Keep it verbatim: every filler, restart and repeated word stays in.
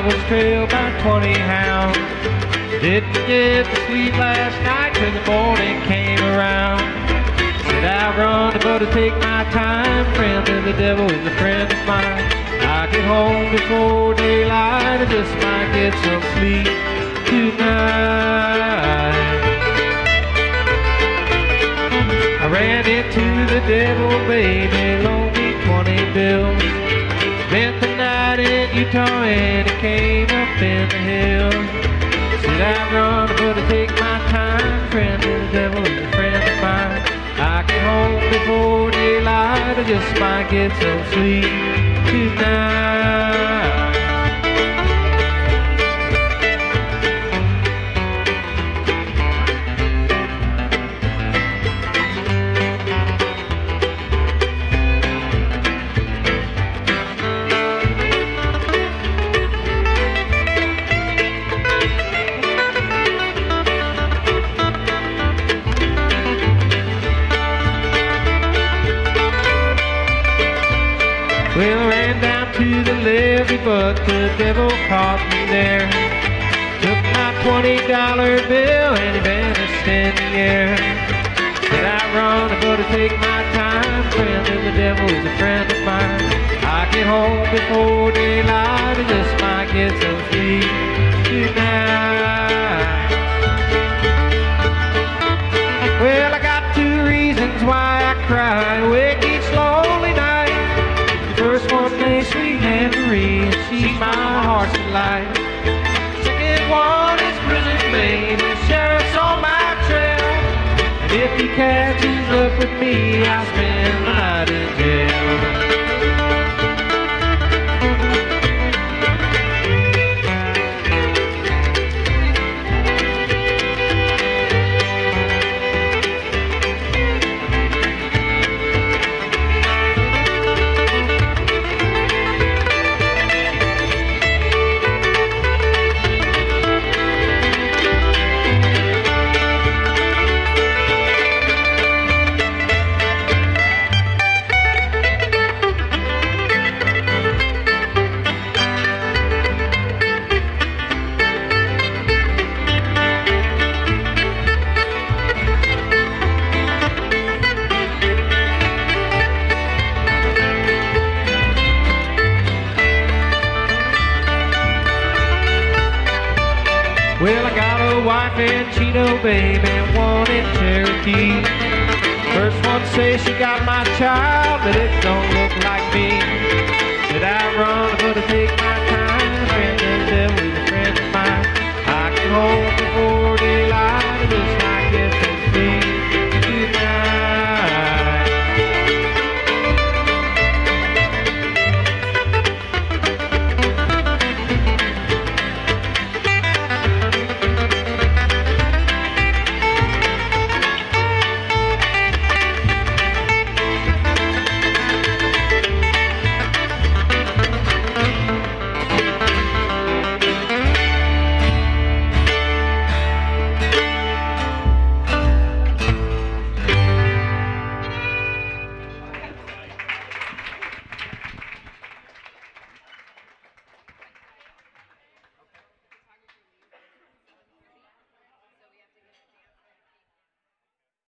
was trailed by twenty hounds. Didn't get to sleep last night till the morning came around. Said I'll run, but to take my time. Friend of the devil is a friend of mine. I get home before daylight, I just might get some sleep tonight. I ran into the devil, baby, loaned me twenty bills. Spent the night in Utah and it came up in the hills. Said I run, but to take my time. Friend of the devil is a friend of mine. I get home before daylight, I just might get some sleep tonight. Well, I ran down to the levee, but the devil caught me there. Took my twenty dollar bill and he vanished in the air. Said I run, I gotta take my time. Friend of the devil is a friend of mine. I get home before daylight, I just might get some sleep tonight. Well, I got two reasons why I cry awake each lonely night. First one named Sweet Aunt Marie, and she's my heart's delight. Second one is prison babe, the sheriff's on my trail. And if he catches up with me, I'll spend the night in jail. Well, I got a wife in Chino, babe, and one in Cherokee. First one says she got my child, but it don't look like me. Said I run, but I take my time.